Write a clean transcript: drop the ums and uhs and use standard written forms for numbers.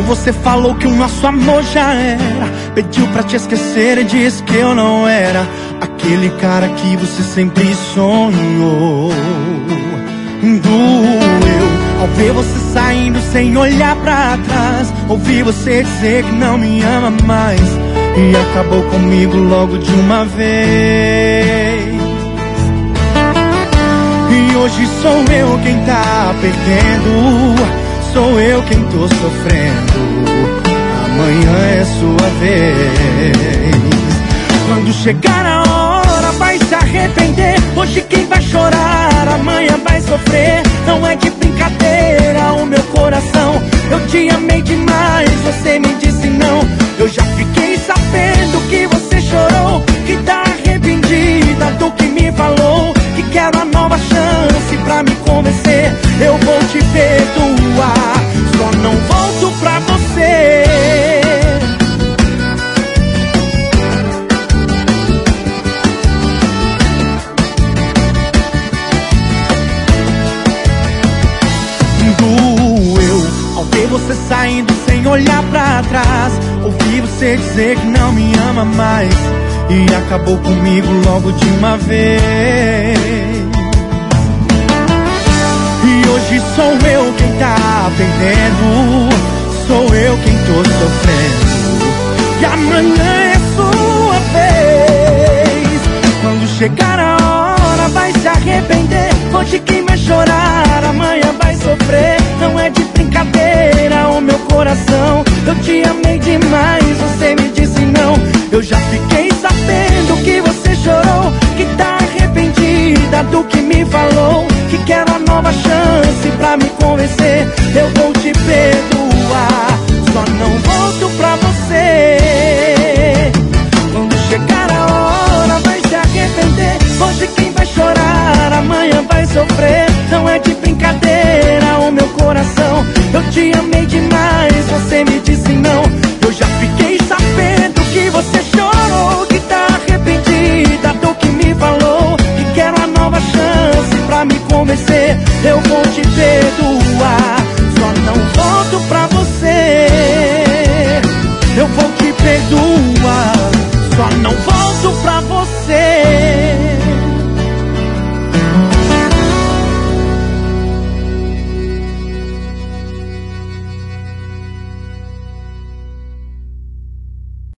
você falou que o nosso amor já era. Pediu pra te esquecer e disse que eu não era aquele cara que você sempre sonhou. Doeu ao ver você saindo sem olhar pra trás. Ouvi você dizer que não me ama mais e acabou comigo logo de uma vez. E hoje sou eu quem tá perdendo, sou eu quem tô sofrendo. Amanhã é sua vez. Quando chegar a hora vai se arrepender. Hoje quem vai chorar, amanhã vai sofrer. Não é de brincadeira o meu coração. Eu te amei demais, você me disse não. Eu já fiquei sabendo que você chorou, que tá arrependida do que me falou, que quer uma nova chance pra me convencer. Eu vou te perdoar, só não volto pra você. Doeu ao ver você saindo sem olhar pra trás. Ouvi você dizer que não me ama mais e acabou comigo logo de uma vez. E hoje sou eu quem tá perdendo, sou eu quem tô sofrendo. E amanhã é sua vez. Quando chegar a hora vai se arrepender. Hoje quem vai chorar, amanhã vai sofrer. Não é de brincadeira o meu coração.